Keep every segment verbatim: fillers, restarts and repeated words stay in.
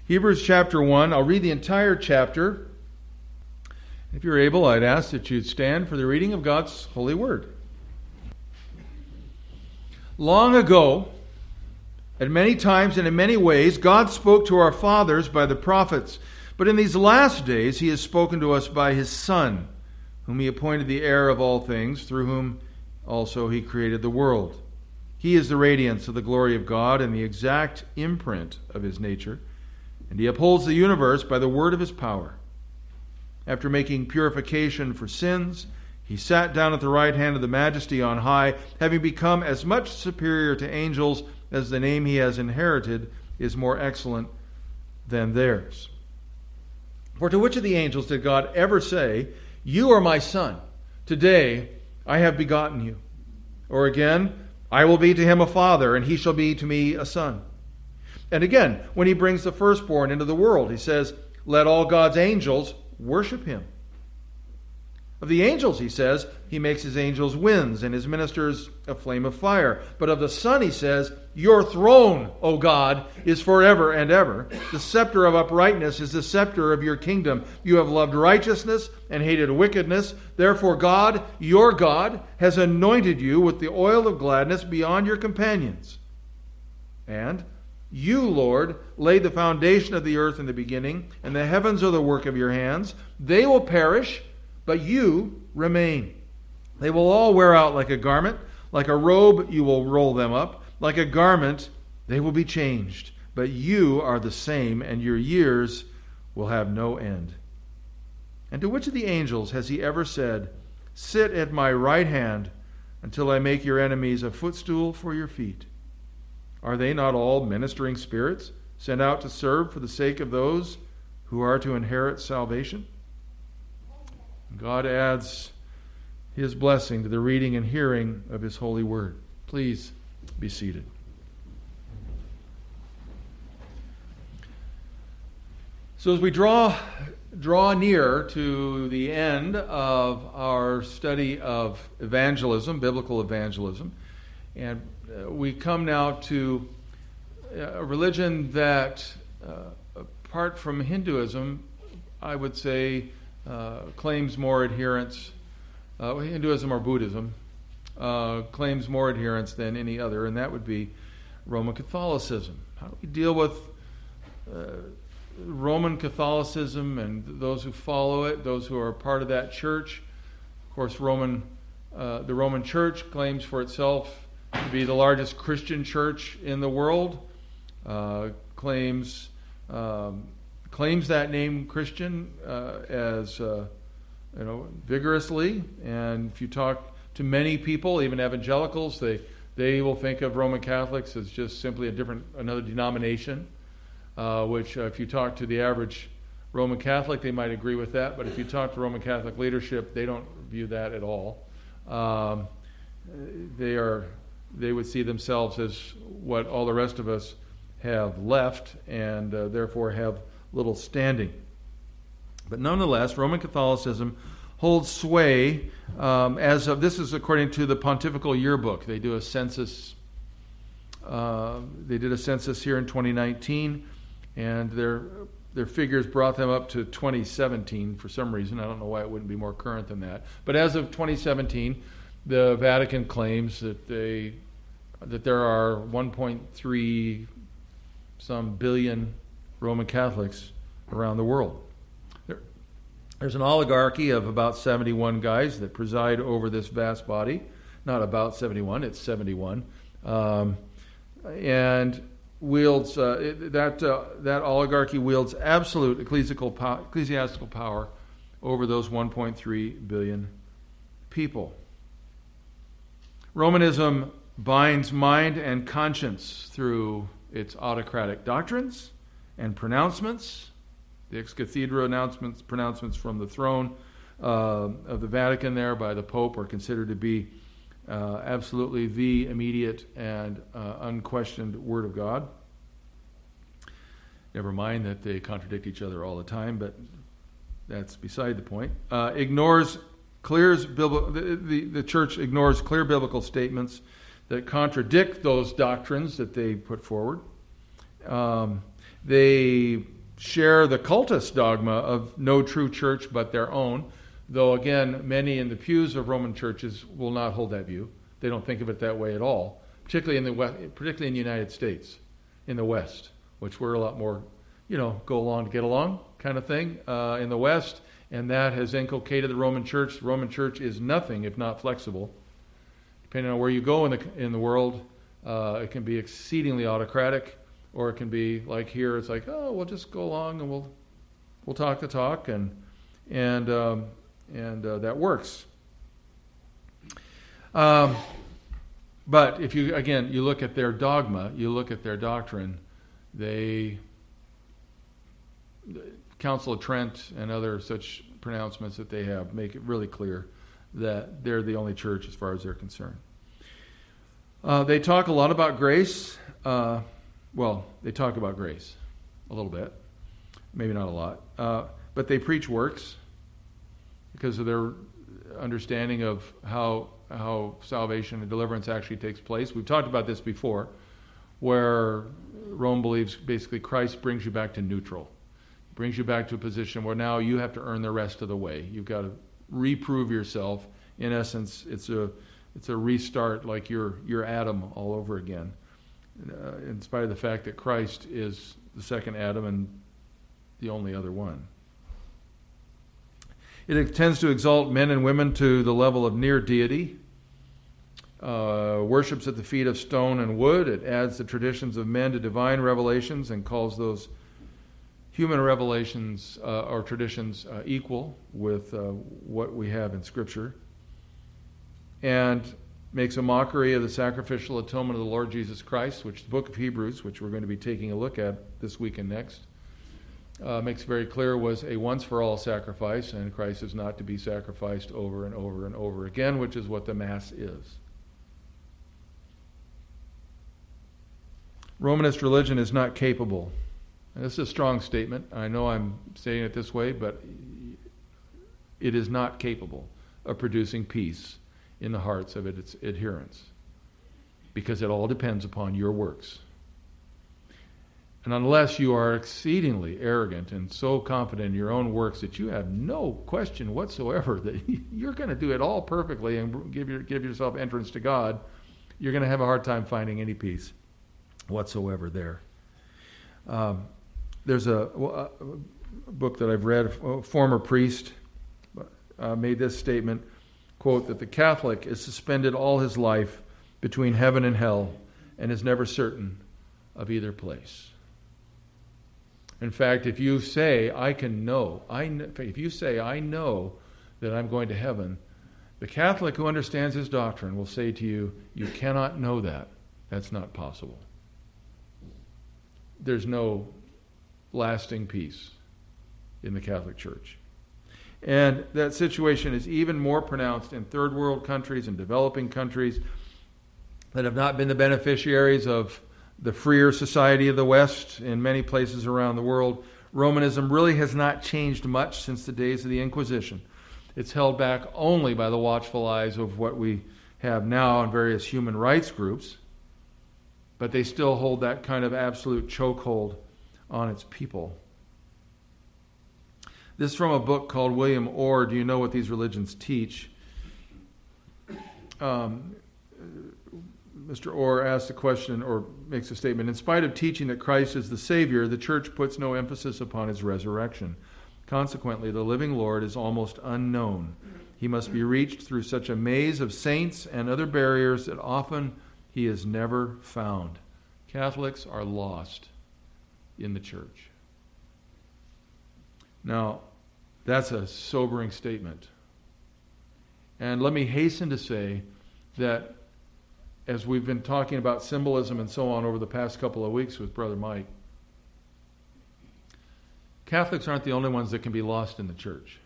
Hebrews chapter one. I'll read the entire chapter. If you're able, I'd ask that you'd stand for the reading of God's holy word. Long ago, at many times and in many ways, God spoke to our fathers by the prophets. But in these last days, he has spoken to us by his Son, whom he appointed the heir of all things, through whom also he created the world. He is the radiance of the glory of God and the exact imprint of his nature, and he upholds the universe by the word of his power. After making purification for sins, he sat down at the right hand of the Majesty on high, having become as much superior to angels as the name he has inherited is more excellent than theirs. For to which of the angels did God ever say, "You are my son, today I have begotten you"? Or again, "I will be to him a father, and he shall be to me a son"? And again, when he brings the firstborn into the world, he says, "Let all God's angels worship him." Of the angels, he says, he makes his angels winds and his ministers a flame of fire. But of the Son, he says, "Your throne, O God, is forever and ever. The scepter of uprightness is the scepter of your kingdom. You have loved righteousness and hated wickedness. Therefore God, your God, has anointed you with the oil of gladness beyond your companions. And you, Lord, laid the foundation of the earth in the beginning, and the heavens are the work of your hands. They will perish, but you remain. They will all wear out like a garment. Like a robe, you will roll them up. Like a garment, they will be changed. But you are the same, and your years will have no end." And to which of the angels has he ever said, "Sit at my right hand until I make your enemies a footstool for your feet"? Are they not all ministering spirits, sent out to serve for the sake of those who are to inherit salvation? God adds his blessing to the reading and hearing of his holy word. Please be seated. So as we draw draw near to the end of our study of evangelism, biblical evangelism, and uh, we come now to a religion that, uh, apart from Hinduism, I would say uh, claims more adherents, uh, Hinduism or Buddhism, uh, claims more adherents than any other, and that would be Roman Catholicism. How do we deal with uh, Roman Catholicism and those who follow it, those who are part of that church? Of course, Roman, uh, the Roman Church claims for itself to be the largest Christian church in the world, uh, claims um, claims that name Christian uh, as uh, you know vigorously. And if you talk to many people, even evangelicals, they they will think of Roman Catholics as just simply a different another denomination. Uh, which, uh, if you talk to the average Roman Catholic, they might agree with that. But if you talk to Roman Catholic leadership, they don't view that at all. Um, they are. They would see themselves as what all the rest of us have left, and uh, therefore have little standing. But nonetheless, Roman Catholicism holds sway um, as of, this is according to the Pontifical Yearbook. They do a census. Uh, they did a census here in twenty nineteen, and their their figures brought them up to twenty seventeen for some reason. I don't know why it wouldn't be more current than that. But as of twenty seventeen, the Vatican claims that they that there are one point three some billion Roman Catholics around the world. There, there's an oligarchy of about seventy-one guys that preside over this vast body. Not about seventy-one, it's seventy-one. Um, and wields uh, it, that uh, that oligarchy wields absolute ecclesiastical power, ecclesiastical power over those one point three billion people. Romanism binds mind and conscience through its autocratic doctrines and pronouncements. The ex cathedra announcements, pronouncements from the throne uh, of the Vatican there by the Pope are considered to be uh, absolutely the immediate and uh, unquestioned Word of God. Never mind that they contradict each other all the time, but that's beside the point. Uh, ignores Clears biblical, the, the, the church ignores clear biblical statements that contradict those doctrines that they put forward. Um, they share the cultist dogma of no true church but their own, though again, many in the pews of Roman churches will not hold that view. They don't think of it that way at all, particularly in the West, particularly in the United States, in the West, which we're a lot more, you know, go along to get along kind of thing uh, in the West, and that has inculcated the Roman church. The Roman church is nothing if not flexible. Depending on where you go in the in the world, uh, it can be exceedingly autocratic, or it can be like here. It's like, oh, we'll just go along and we'll we'll talk the talk, and and um, and uh, that works. Um, but if you again you look at their dogma, you look at their doctrine, they the Council of Trent and other such pronouncements that they have make it really clear that they're the only church as far as they're concerned. Uh, they talk a lot about grace. Uh, well, they talk about grace a little bit, maybe not a lot, uh, but they preach works because of their understanding of how how salvation and deliverance actually takes place. We've talked about this before, where Rome believes basically Christ brings you back to neutral, brings you back to a position where now you have to earn the rest of the way. You've got to reprove yourself. In essence, it's a it's a restart, like you're you're Adam all over again, uh, in spite of the fact that Christ is the second Adam and the only other one. It tends to exalt men and women to the level of near deity. Uh, worships at the feet of stone and wood. It adds the traditions of men to divine revelations and calls those human revelations uh, or traditions uh, equal with uh, what we have in Scripture, and makes a mockery of the sacrificial atonement of the Lord Jesus Christ, which the book of Hebrews, which we're going to be taking a look at this week and next, uh, makes very clear was a once-for-all sacrifice, and Christ is not to be sacrificed over and over and over again, which is what the Mass is. Romanist religion is not capable. And this is a strong statement. I know I'm saying it this way, but it is not capable of producing peace in the hearts of its adherents, because it all depends upon your works. And unless you are exceedingly arrogant and so confident in your own works that you have no question whatsoever that you're going to do it all perfectly and give your, give yourself entrance to God, you're going to have a hard time finding any peace whatsoever there. Um, there's a, a book that I've read, a former priest uh, made this statement, quote, that the Catholic is suspended all his life between heaven and hell and is never certain of either place. In fact, if you say, I can know, I know, if you say, I know that I'm going to heaven, the Catholic who understands his doctrine will say to you, you cannot know that. That's not possible. There's no lasting peace in the Catholic Church. And that situation is even more pronounced in third world countries and developing countries that have not been the beneficiaries of the freer society of the West in many places around the world. Romanism really has not changed much since the days of the Inquisition. It's held back only by the watchful eyes of what we have now in various human rights groups, but they still hold that kind of absolute chokehold on its people. This is from a book called William Orr, Do You Know What These Religions Teach? Um, Mister Orr asks a question, or makes a statement, in spite of teaching that Christ is the Savior, the Church puts no emphasis upon his resurrection. Consequently, the living Lord is almost unknown. He must be reached through such a maze of saints and other barriers that often he is never found. Catholics are lost in the Church. Now, that's a sobering statement. And let me hasten to say that as we've been talking about symbolism and so on over the past couple of weeks with Brother Mike, Catholics aren't the only ones that can be lost in the Church.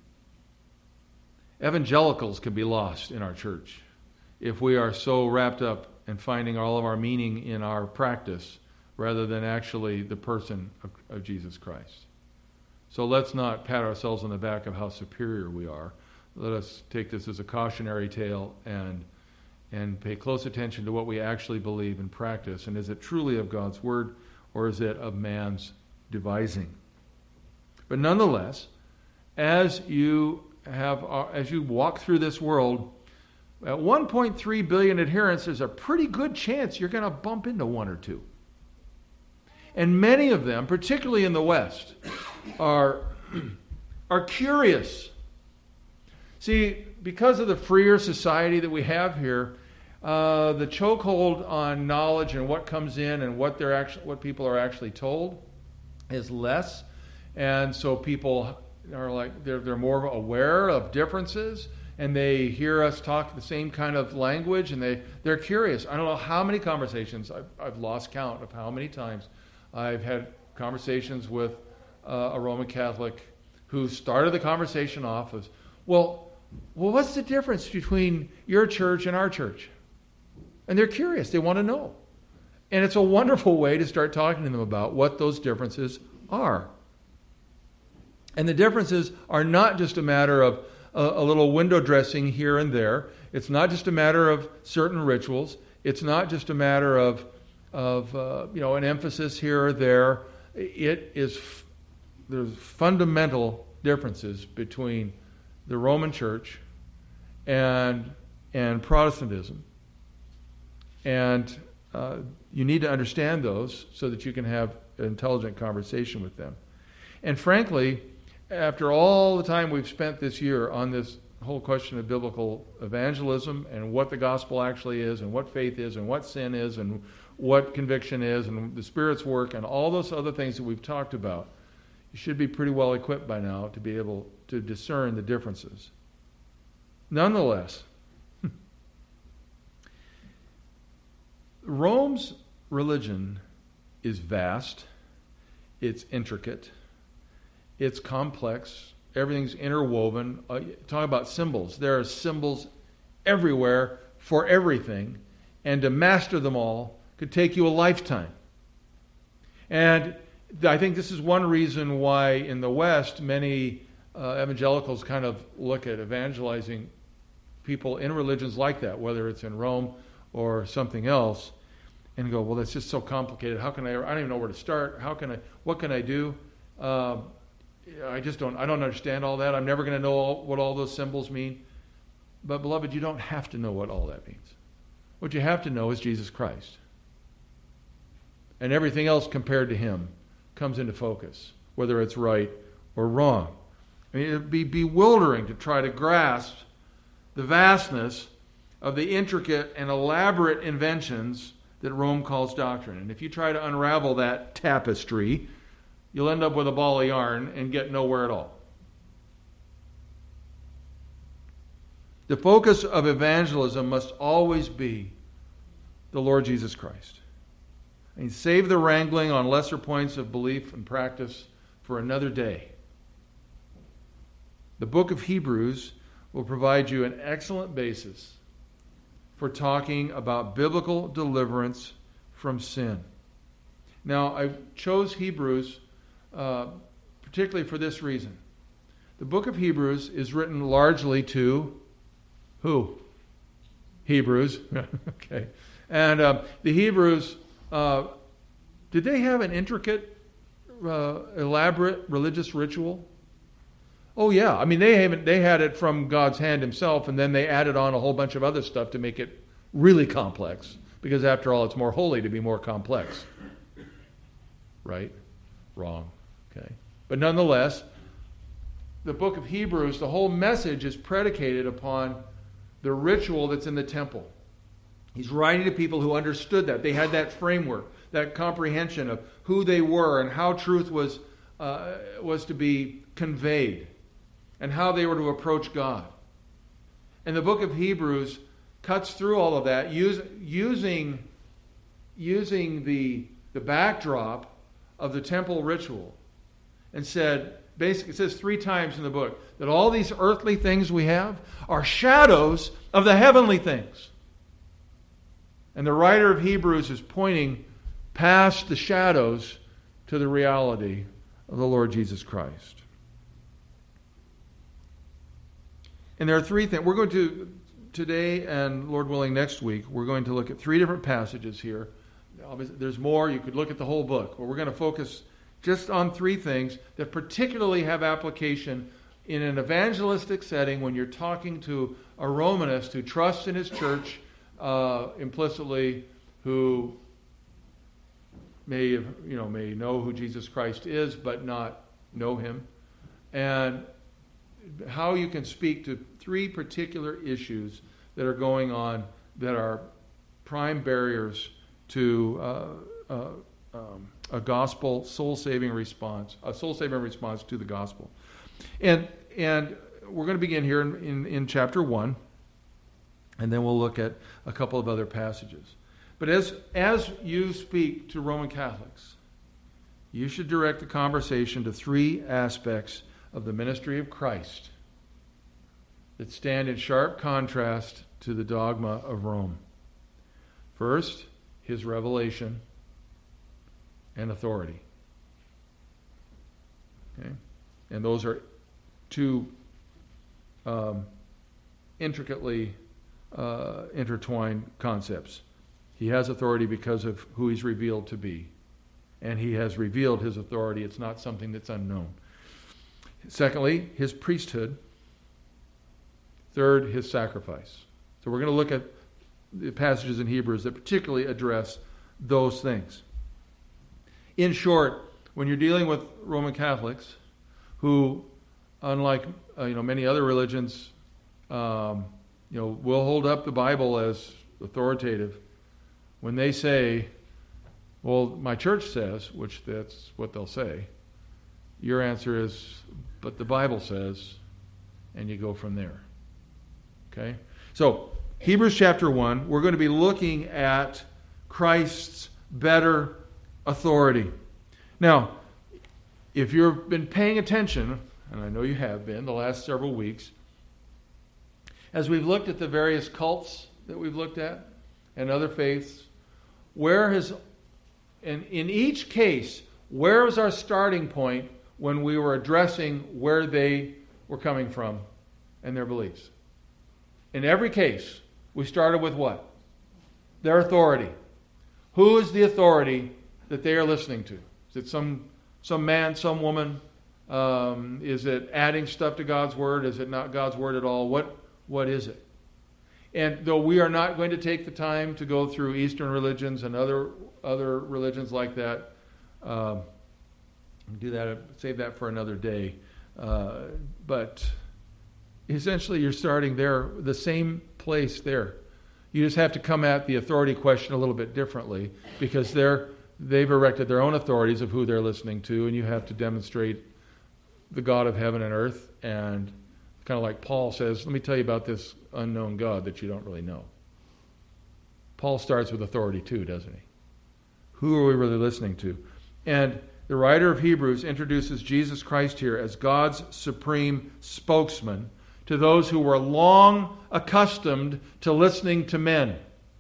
Evangelicals can be lost in our Church if we are so wrapped up in finding all of our meaning in our practice rather than actually the person of, of Jesus Christ. So let's not pat ourselves on the back of how superior we are. Let us take this as a cautionary tale and and pay close attention to what we actually believe and practice. And is it truly of God's Word, or is it of man's devising? But nonetheless, as you have, uh, as you walk through this world, at one point three billion adherents, there's a pretty good chance you're going to bump into one or two. And many of them, particularly in the West, are, are curious. See, because of the freer society that we have here, uh, the chokehold on knowledge and what comes in and what they're actually, what people are actually told is less. And so people are like, they're, they're more aware of differences, and they hear us talk the same kind of language, and they, they're curious. I don't know how many conversations, I've, I've lost count of how many times I've had conversations with uh, a Roman Catholic who started the conversation off as, well, well, what's the difference between your church and our church? And they're curious. They want to know. And it's a wonderful way to start talking to them about what those differences are. And the differences are not just a matter of a, a little window dressing here and there. It's not just a matter of certain rituals. It's not just a matter of, of uh, you know, an emphasis here or there. It is, there's fundamental differences between the Roman Church and and Protestantism. And uh, you need to understand those so that you can have an intelligent conversation with them. And frankly, after all the time we've spent this year on this whole question of biblical evangelism and what the gospel actually is and what faith is and what sin is and what conviction is and the Spirit's work and all those other things that we've talked about, you should be pretty well equipped by now to be able to discern the differences. Nonetheless, Rome's religion is vast, it's intricate, it's complex, everything's interwoven. Uh, talk about symbols. There are symbols everywhere for everything, and to master them all could take you a lifetime. And I think this is one reason why in the West many uh, evangelicals kind of look at evangelizing people in religions like that, whether it's in Rome or something else, and go, well, that's just so complicated. How can I? I don't even know where to start. How can I? What can I do? Uh, I just don't. I don't understand all that. I'm never going to know all, what all those symbols mean. But beloved, you don't have to know what all that means. What you have to know is Jesus Christ, and everything else compared to Him comes into focus, whether it's right or wrong. I mean, it'd be bewildering to try to grasp the vastness of the intricate and elaborate inventions that Rome calls doctrine. And if you try to unravel that tapestry, you'll end up with a ball of yarn and get nowhere at all. The focus of evangelism must always be the Lord Jesus Christ. And save the wrangling on lesser points of belief and practice for another day. The book of Hebrews will provide you an excellent basis for talking about biblical deliverance from sin. Now, I chose Hebrews uh, particularly for this reason. The book of Hebrews is written largely to who? Hebrews. Okay. And uh, the Hebrews, uh, did they have an intricate, uh, elaborate religious ritual? Oh yeah, I mean they haven't. They had it from God's hand Himself, and then they added on a whole bunch of other stuff to make it really complex. Because after all, it's more holy to be more complex. Right? Wrong. Okay. But nonetheless, the book of Hebrews, the whole message is predicated upon the ritual that's in the temple. He's writing to people who understood that. They had that framework, that comprehension of who they were and how truth was uh, was to be conveyed, and how they were to approach God. And the book of Hebrews cuts through all of that use, using, using the, the backdrop of the temple ritual, and said, basically, it says three times in the book that all these earthly things we have are shadows of the heavenly things. And the writer of Hebrews is pointing past the shadows to the reality of the Lord Jesus Christ. And there are three things. We're going to, today and Lord willing next week, we're going to look at three different passages here. There's more. You could look at the whole book. But we're going to focus just on three things that particularly have application in an evangelistic setting when you're talking to a Romanist who trusts in his church uh, implicitly, who may you know may know who Jesus Christ is but not know him, and how you can speak to three particular issues that are going on that are prime barriers to uh, uh, um, a gospel soul-saving response, a soul-saving response to the gospel. And and we're going to begin here in, in, in chapter one, and then we'll look at a couple of other passages. But as as you speak to Roman Catholics, you should direct the conversation to three aspects of the ministry of Christ that stand in sharp contrast to the dogma of Rome. First, his revelation and authority. Okay? And those are two um, intricately uh, intertwined concepts. He has authority because of who he's revealed to be. And he has revealed his authority. It's not something that's unknown. Secondly, his priesthood. Third, his sacrifice. So we're going to look at the passages in Hebrews that particularly address those things. In short, when you're dealing with Roman Catholics, who, unlike uh, you know many other religions, um, you know, will hold up the Bible as authoritative, when they say, "Well, my church says," which that's what they'll say, your answer is, "But the Bible says," and you go from there. Okay? So, Hebrews chapter one, we're going to be looking at Christ's better authority. Now, if you've been paying attention, and I know you have been the last several weeks, as we've looked at the various cults that we've looked at and other faiths, where has, and in each case, where was our starting point when we were addressing where they were coming from and their beliefs? In every case, we started with what? Their authority. Who is the authority that they are listening to? Is it some some man, some woman? Um, is it adding stuff to God's Word? Is it not God's Word at all? What What is it? And though we are not going to take the time to go through Eastern religions and other other religions like that, um, do that. Save that for another day. Uh, but essentially, you're starting there, the same place there. You just have to come at the authority question a little bit differently because they're they've erected their own authorities of who they're listening to, and you have to demonstrate the God of heaven and earth. And kind of like Paul says, let me tell you about this unknown God that you don't really know. Paul starts with authority too, doesn't he? Who are we really listening to? And the writer of Hebrews introduces Jesus Christ here as God's supreme spokesman to those who were long accustomed to listening to men.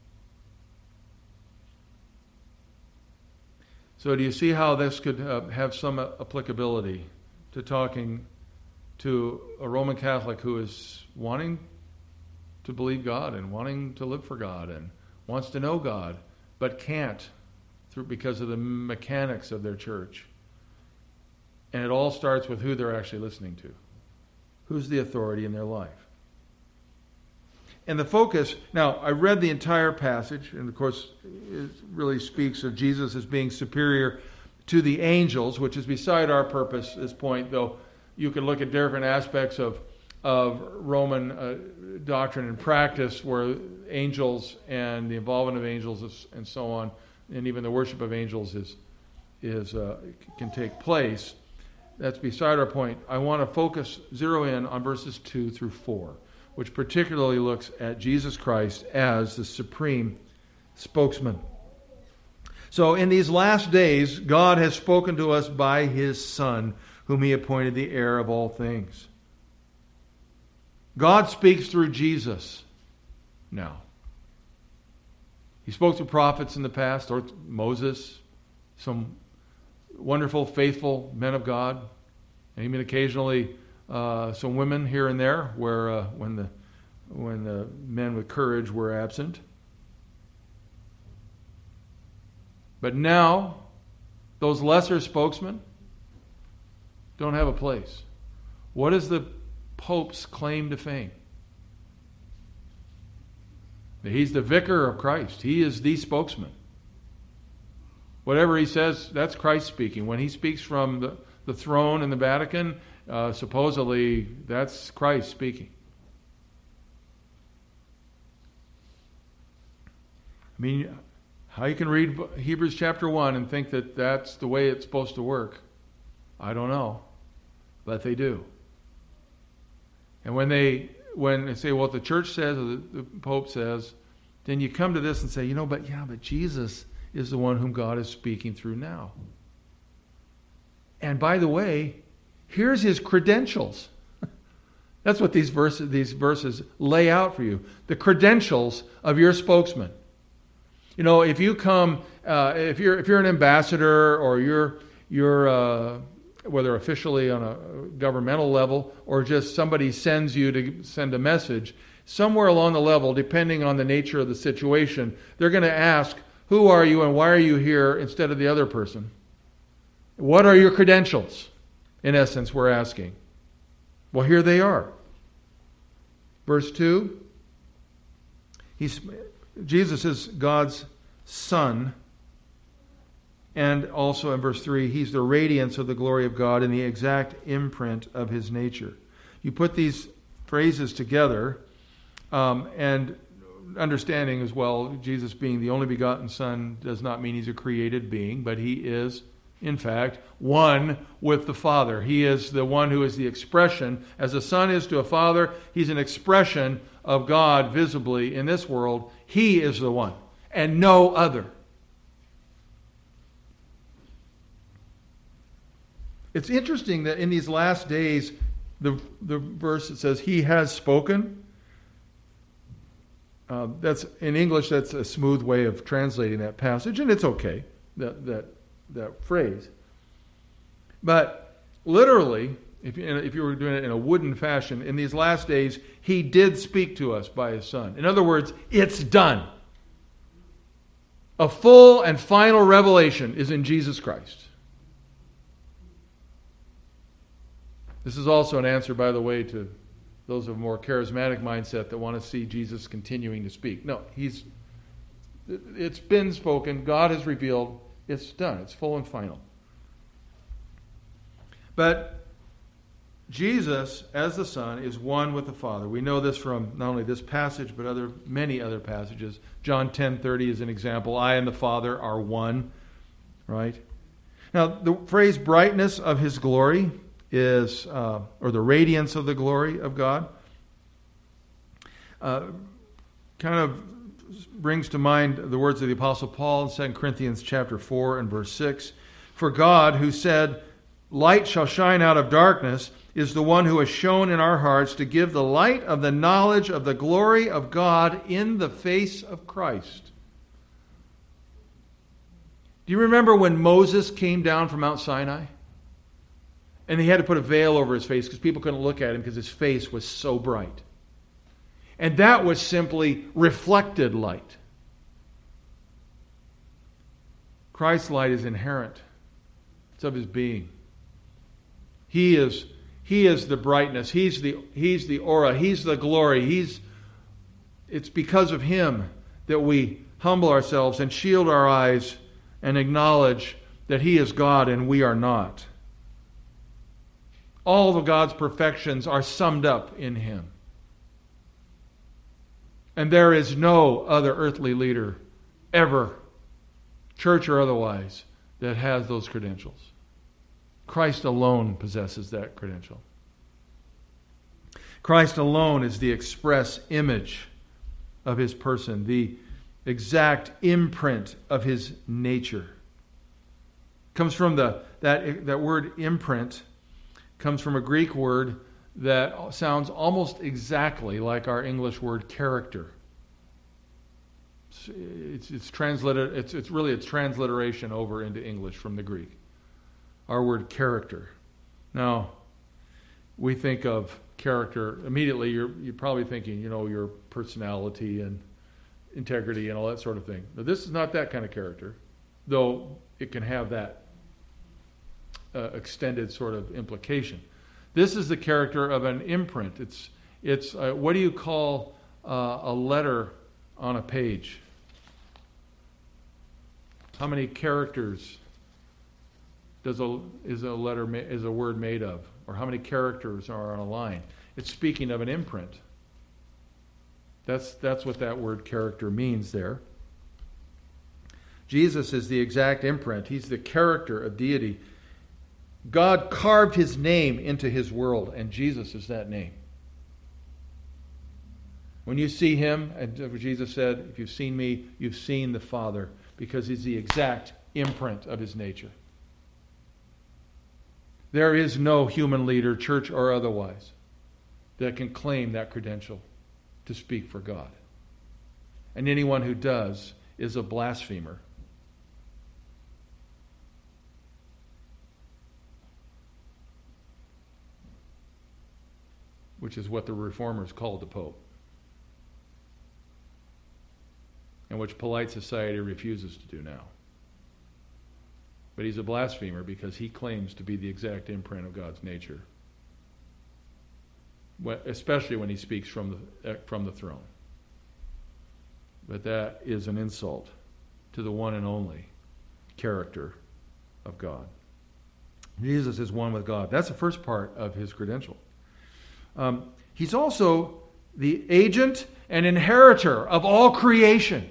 So do you see how this could uh, have some applicability to talking to a Roman Catholic who is wanting to believe God and wanting to live for God and wants to know God, but can't through because of the mechanics of their church? And it all starts with who they're actually listening to. Who's the authority in their life? And the focus, now I read the entire passage, and of course it really speaks of Jesus as being superior to the angels, which is beside our purpose at this point, though you can look at different aspects of, of Roman uh, doctrine and practice where angels and the involvement of angels is, and so on, and even the worship of angels is, is uh, can take place. That's beside our point. I want to focus, zero in on verses two through four, which particularly looks at Jesus Christ as the supreme spokesman. So in these last days, God has spoken to us by His Son, whom He appointed the heir of all things. God speaks through Jesus now. He spoke to prophets in the past, or Moses, some wonderful, faithful men of God, and even occasionally uh, some women here and there, where uh, when the when the men with courage were absent. But now, those lesser spokesmen, don't have a place. What is the Pope's claim to fame? He's the vicar of Christ. He is the spokesman. Whatever he says, that's Christ speaking. When he speaks from the, the throne in the Vatican, uh, supposedly that's Christ speaking. I mean, how you can read Hebrews chapter one and think that that's the way it's supposed to work, I don't know. But they do. And when they when they say, well, what the church says or the, the Pope says, then you come to this and say, you know, but yeah, but Jesus is the one whom God is speaking through now. And by the way, here's his credentials. That's what these verses, these verses lay out for you. The credentials of your spokesman. You know, if you come, uh, if you're if you're an ambassador or you're you're uh, whether officially on a governmental level or just somebody sends you to send a message, somewhere along the level, depending on the nature of the situation, they're going to ask, who are you and why are you here instead of the other person? What are your credentials? In essence, we're asking. Well, here they are. Verse two, he's, Jesus is God's Son. And also in verse three, he's the radiance of the glory of God and the exact imprint of his nature. You put these phrases together, um, and understanding as well, Jesus being the only begotten Son does not mean he's a created being, but he is, in fact, one with the Father. He is the one who is the expression. As a son is to a father, he's an expression of God visibly in this world. He is the one, and no other. It's interesting that in these last days, the, the verse that says, he has spoken, uh, that's in English, that's a smooth way of translating that passage, and it's okay, that that that phrase. But literally, if you, if you were doing it in a wooden fashion, in these last days, he did speak to us by his Son. In other words, it's done. A full and final revelation is in Jesus Christ. This is also an answer, by the way, to those of a more charismatic mindset that want to see Jesus continuing to speak. No, he's it's been spoken. God has revealed. It's done. It's full and final. But Jesus, as the Son, is one with the Father. We know this from not only this passage, but other many other passages. John ten thirty is an example. I and the Father are one. Right? Now, the phrase brightness of his glory is, uh, or the radiance of the glory of God, uh, kind of brings to mind the words of the Apostle Paul in Second Corinthians chapter four and verse six. For God, who said, light shall shine out of darkness, is the one who has shone in our hearts to give the light of the knowledge of the glory of God in the face of Christ. Do you remember when Moses came down from Mount Sinai? And he had to put a veil over his face because people couldn't look at him because his face was so bright. And that was simply reflected light. Christ's light is inherent. It's of his being. He is, he is the brightness. He's the, he's the aura. He's the glory. He's, it's because of him that we humble ourselves and shield our eyes and acknowledge that he is God and we are not. All of God's perfections are summed up in him. And there is no other earthly leader ever, church or otherwise, that has those credentials. Christ alone possesses that credential. Christ alone is the express image of his person, the exact imprint of his nature. Comes from the that that word imprint comes from a Greek word that sounds almost exactly like our English word character. It's, it's, it's translated. It's, it's really a transliteration over into English from the Greek. Our word character. Now, we think of character immediately. You're you're probably thinking, you know, your personality and integrity and all that sort of thing. But this is not that kind of character, though it can have that uh, extended sort of implication. This is the character of an imprint. It's, it's uh, what do you call uh, a letter on a page? How many characters does a, is a letter ma- is a word made of? Or how many characters are on a line? It's speaking of an imprint. That's, that's what that word character means there. Jesus is the exact imprint. He's the character of deity. God carved his name into his world, and Jesus is that name. When you see him, and Jesus said, if you've seen me, you've seen the Father, because he's the exact imprint of his nature. There is no human leader, church or otherwise, that can claim that credential to speak for God. And anyone who does is a blasphemer. Which is what the Reformers called the Pope. And which polite society refuses to do now. But he's a blasphemer because he claims to be the exact imprint of God's nature. Especially when he speaks from the, from the throne. But that is an insult to the one and only character of God. Jesus is one with God. That's the first part of his credential. Um, he's also the agent and inheritor of all creation.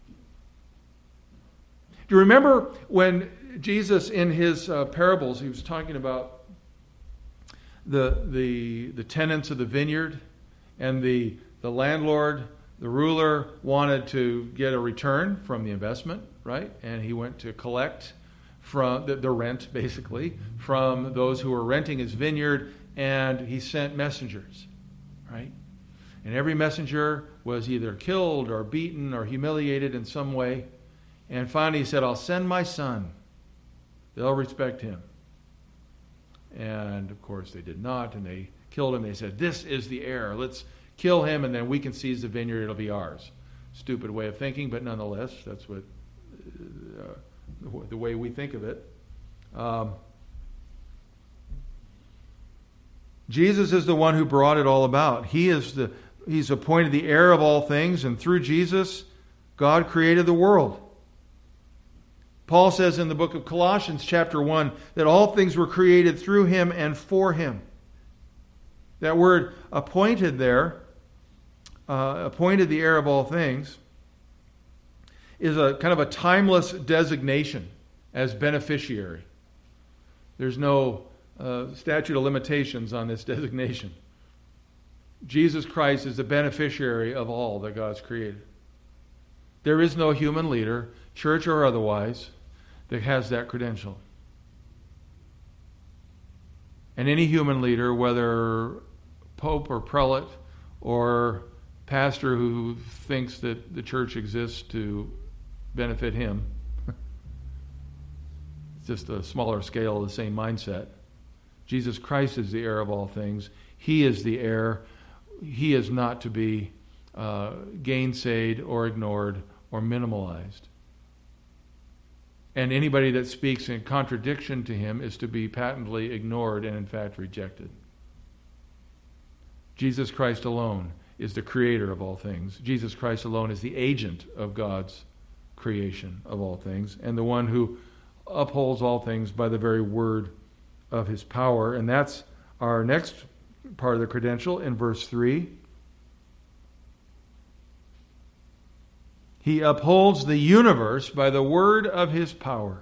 Do you remember when Jesus, in his uh, parables, he was talking about the, the, the tenants of the vineyard, and the, the landlord, the ruler, wanted to get a return from the investment, right? And he went to collect from the, the rent, basically, from those who were renting his vineyard, and he sent messengers, right? And every messenger was either killed or beaten or humiliated in some way. And finally he said, I'll send my son. They'll respect him. And of course they did not, and they killed him. They said, this is the heir. Let's kill him, and then we can seize the vineyard. It'll be ours. Stupid way of thinking, but nonetheless, that's what uh, the way we think of it. Um, Jesus is the one who brought it all about. He is the He's appointed the heir of all things, and through Jesus, God created the world. Paul says in the book of Colossians chapter one that all things were created through him and for him. That word appointed there, uh, appointed the heir of all things, is a kind of a timeless designation as beneficiary. There's no uh, statute of limitations on this designation. Jesus Christ is the beneficiary of all that God's created. There is no human leader, church or otherwise, that has that credential. And any human leader, whether pope or prelate or pastor who thinks that the church exists to benefit him, it's just a smaller scale of the same mindset. Jesus Christ is the heir of all things. He is the heir. He is not to be uh, gainsaid or ignored or minimalized. And anybody that speaks in contradiction to him is to be patently ignored and in fact rejected. Jesus Christ alone is the creator of all things. Jesus Christ alone is the agent of God's creation of all things, and the one who upholds all things by the very word of his power. And that's our next part of the credential in verse three. He upholds the universe by the word of his power.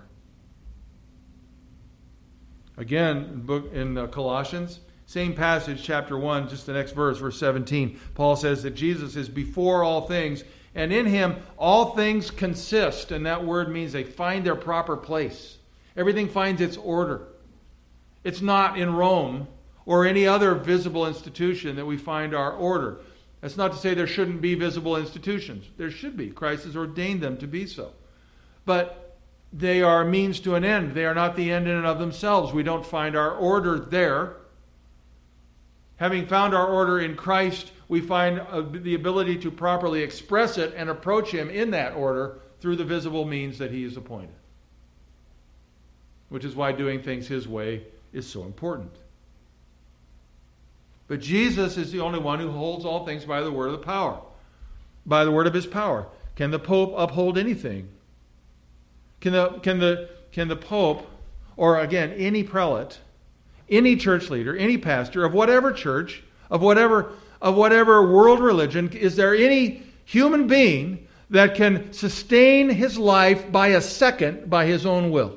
Again, book in Colossians, same passage, chapter one, just the next verse, verse seventeen. Paul says that Jesus is before all things, and in him all things consist. And that word means they find their proper place. Everything finds its order. It's not in Rome or any other visible institution that we find our order. That's not to say there shouldn't be visible institutions. There should be. Christ has ordained them to be so. But they are a means to an end. They are not the end in and of themselves. We don't find our order there. Having found our order in Christ, we find uh, the ability to properly express it and approach him in that order through the visible means that he has appointed. which is why doing things His way is so important. But Jesus is the only one who holds all things by the word of the power, by the word of His power. Can the Pope uphold anything? Can the, can the, can the Pope, or again, any prelate, any church leader, any pastor of whatever church, of whatever, of whatever world religion, is there any human being that can sustain his life by a second by his own will?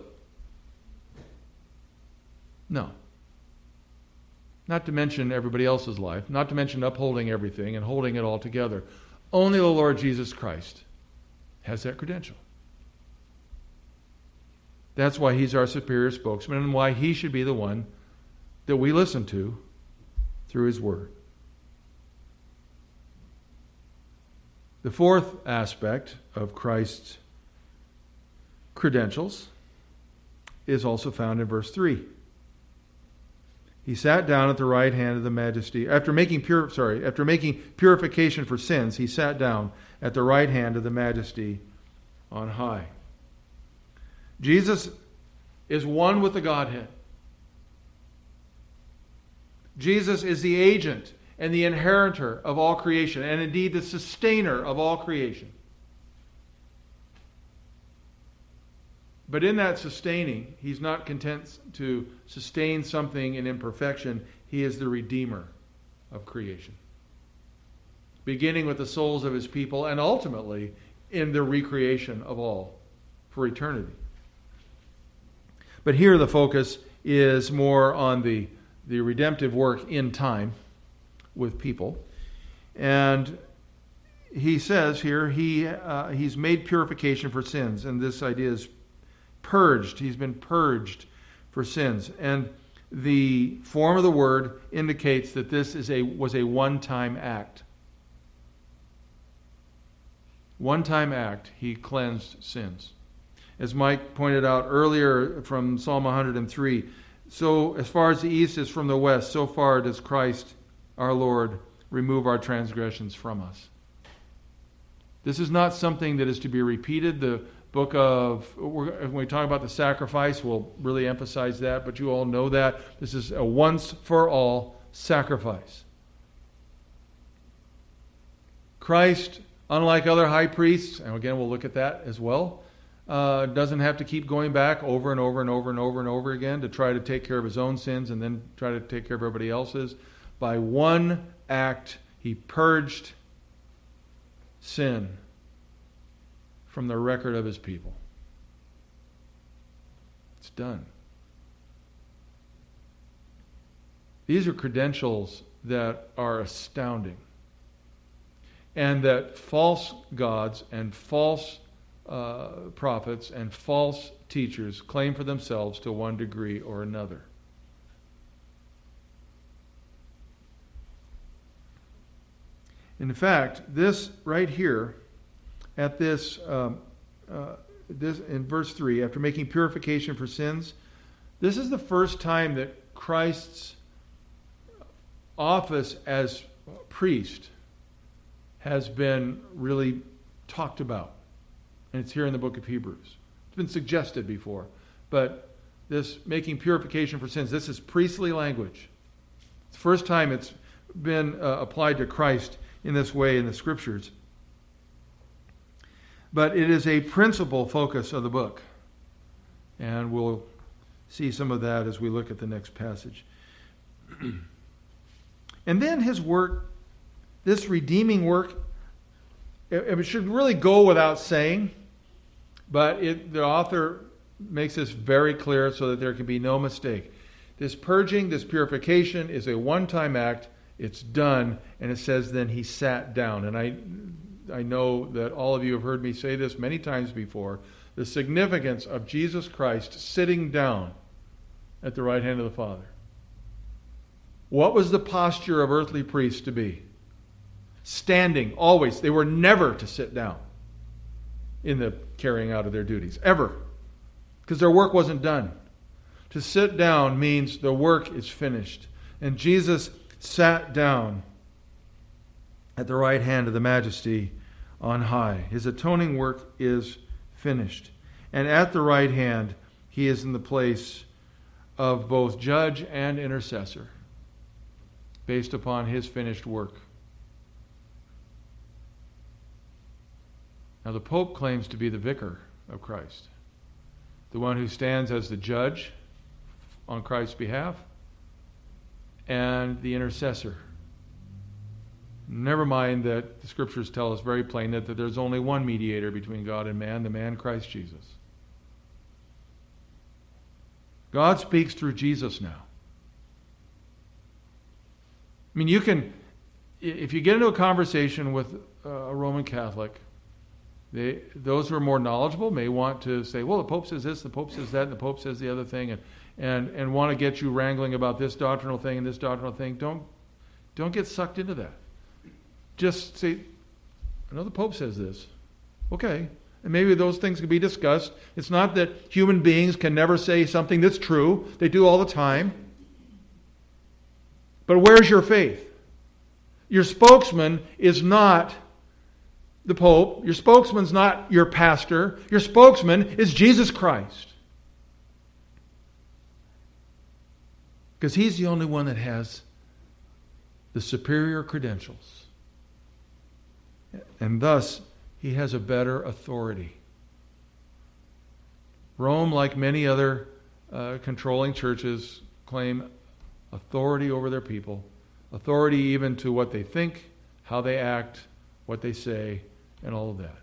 No. Not to mention everybody else's life, not to mention upholding everything and holding it all together. Only the Lord Jesus Christ has that credential. That's why He's our superior spokesman and why He should be the one that we listen to through His Word. The fourth aspect of Christ's credentials is also found in verse three. He sat down at the right hand of the Majesty. After making pure, sorry, after making purification for sins, He sat down at the right hand of the Majesty on high. Jesus is one with the Godhead. Jesus is the agent and the inheritor of all creation, and indeed the sustainer of all creation. But in that sustaining, He's not content to sustain something in imperfection. He is the Redeemer of creation, beginning with the souls of His people and ultimately in the recreation of all for eternity. But here the focus is more on the, the redemptive work in time with people. And he says here, he uh, he's made purification for sins. And this idea is purged. He's been purged for sins. And the form of the word indicates that this is a was a one-time act. One-time act, He cleansed sins. As Mike pointed out earlier from Psalm one hundred three, so as far as the east is from the west, so far does Christ, our Lord, remove our transgressions from us. This is not something that is to be repeated. The book of, when we talk about the sacrifice, we'll really emphasize that, but you all know that. This is a once-for-all sacrifice. Christ, unlike other high priests, and again we'll look at that as well, uh, doesn't have to keep going back over and over and over and over and over again to try to take care of His own sins and then try to take care of everybody else's. By one act, He purged sin from the record of His people. It's done. These are credentials that are astounding, and that false gods and false uh, prophets and false teachers claim for themselves to one degree or another. In fact, this right here, at this, um, uh, this in verse three, after making purification for sins, this is the first time that Christ's office as priest has been really talked about. And it's here in the book of Hebrews. It's been suggested before. But this making purification for sins, this is priestly language. It's the first time it's been uh, applied to Christ in this way in the Scriptures. But it is a principal focus of the book. And we'll see some of that as we look at the next passage. And then His work, this redeeming work, it, it should really go without saying, but it, the author makes this very clear so that there can be no mistake. This purging, this purification is a one-time act. It's done, and it says then He sat down. And I, I know that all of you have heard me say this many times before, the significance of Jesus Christ sitting down at the right hand of the Father. What was the posture of earthly priests to be? Standing, always. They were never to sit down in the carrying out of their duties, ever. Because their work wasn't done. To sit down means the work is finished. And Jesus sat down at the right hand of the Majesty on high. His atoning work is finished. And at the right hand, he is in the place of both judge and intercessor, based upon his finished work. Now, the Pope claims to be the vicar of Christ, the one who stands as the judge on Christ's behalf and the intercessor. Never mind that the Scriptures tell us very plain that, that there's only one mediator between God and man, the man Christ Jesus. God speaks through Jesus now. I mean, you can, if you get into a conversation with a Roman Catholic, they, those who are more knowledgeable may want to say, well, the Pope says this, the Pope says that, and the Pope says the other thing, and, and, and want to get you wrangling about this doctrinal thing and this doctrinal thing. Don't, don't get sucked into that. Just say, I know the Pope says this. Okay. And maybe those things can be discussed. It's not that human beings can never say something that's true. They do all the time. But where's your faith? Your spokesman is not the Pope. Your spokesman's not your pastor. Your spokesman is Jesus Christ. Because he's the only one that has the superior credentials. And thus, he has a better authority. Rome, like many other uh, controlling churches, claim authority over their people, authority even to what they think, how they act, what they say, and all of that.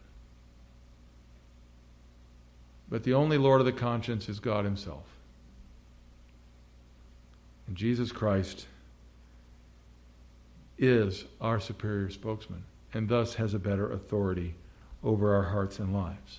But the only Lord of the conscience is God himself. And Jesus Christ is our superior spokesman, and thus has a better authority over our hearts and lives.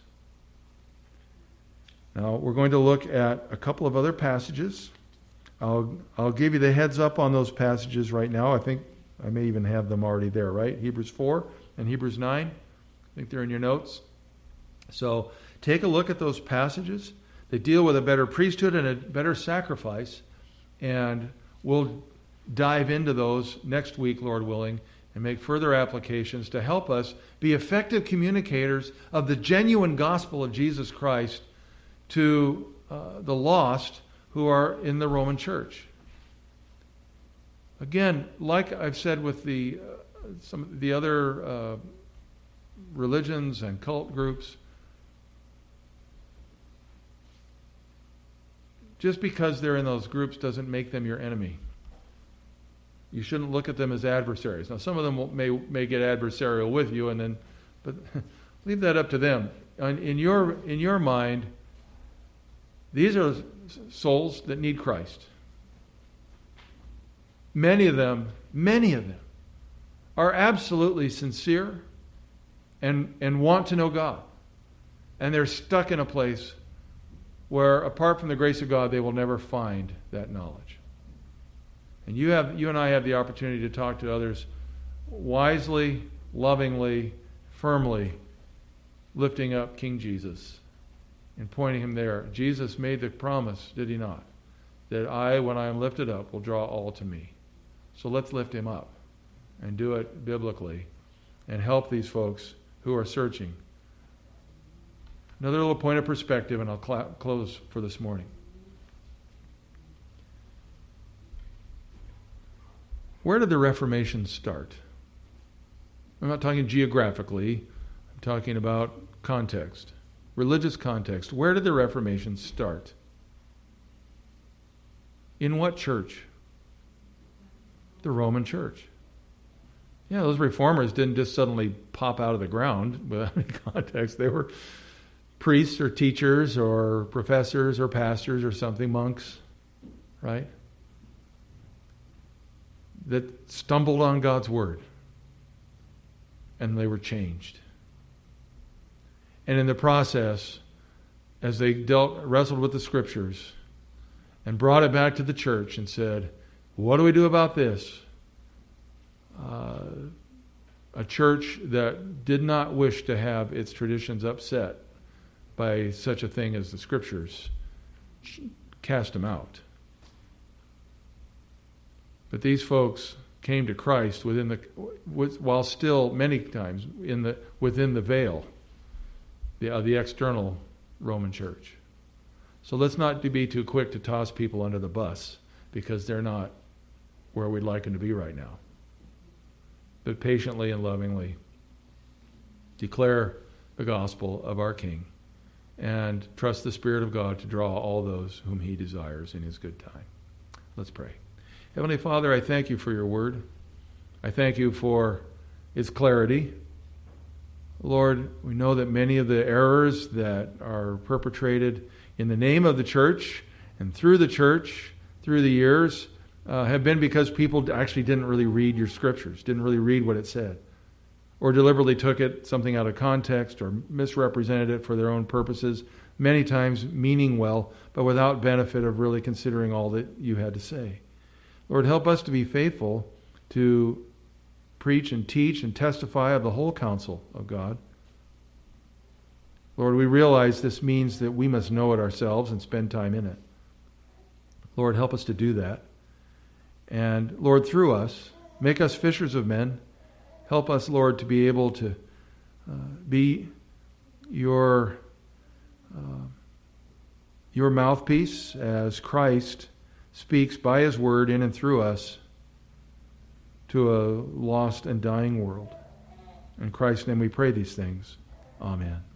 Now, we're going to look at a couple of other passages. I'll, I'll give you the heads up on those passages right now. I think I may even have them already there, right? Hebrews four and Hebrews nine. I think they're in your notes. So take a look at those passages. They deal with a better priesthood and a better sacrifice. And we'll dive into those next week, Lord willing, and make further applications to help us be effective communicators of the genuine gospel of Jesus Christ to uh, the lost who are in the Roman Church. Again, like I've said with the uh, some of the other uh, religions and cult groups, just because they're in those groups doesn't make them your enemy. You shouldn't look at them as adversaries. Now, some of them will, may may get adversarial with you, and then, but leave that up to them. In your in your mind, these are souls that need Christ. Many of them, many of them, are absolutely sincere and and want to know God, and they're stuck in a place where, apart from the grace of God, they will never find that knowledge. And you have, you and I have the opportunity to talk to others wisely, lovingly, firmly, lifting up King Jesus and pointing him there. Jesus made the promise, did he not? That I, when I am lifted up, will draw all to me. So let's lift him up and do it biblically and help these folks who are searching. Another little point of perspective, and I'll cl- close for this morning. Where did the Reformation start? I'm not talking geographically. I'm talking about context, religious context. Where did the Reformation start? In what church? The Roman Church. Yeah, those reformers didn't just suddenly pop out of the ground without any context. They were priests or teachers or professors or pastors or something, monks, right? That stumbled on God's word, and they were changed. And in the process, as they dealt, wrestled with the Scriptures and brought it back to the church and said, what do we do about this? Uh, a church that did not wish to have its traditions upset by such a thing as the Scriptures cast them out. But these folks came to Christ within the, while still many times in the within the veil, the uh, the external Roman Church. So let's not be too quick to toss people under the bus because they're not where we'd like them to be right now. But patiently and lovingly declare the gospel of our King and trust the Spirit of God to draw all those whom He desires in His good time. Let's pray. Heavenly Father, I thank You for Your word. I thank You for its clarity. Lord, we know that many of the errors that are perpetrated in the name of the church and through the church through the years uh, have been because people actually didn't really read Your scriptures, didn't really read what it said, or deliberately took it something out of context or misrepresented it for their own purposes, many times meaning well, but without benefit of really considering all that You had to say. Lord, help us to be faithful to preach and teach and testify of the whole counsel of God. Lord, we realize this means that we must know it ourselves and spend time in it. Lord, help us to do that. And Lord, through us, make us fishers of men. Help us, Lord, to be able to uh, be your, uh, your mouthpiece as Christ speaks by His word in and through us to a lost and dying world. In Christ's name we pray these things. Amen.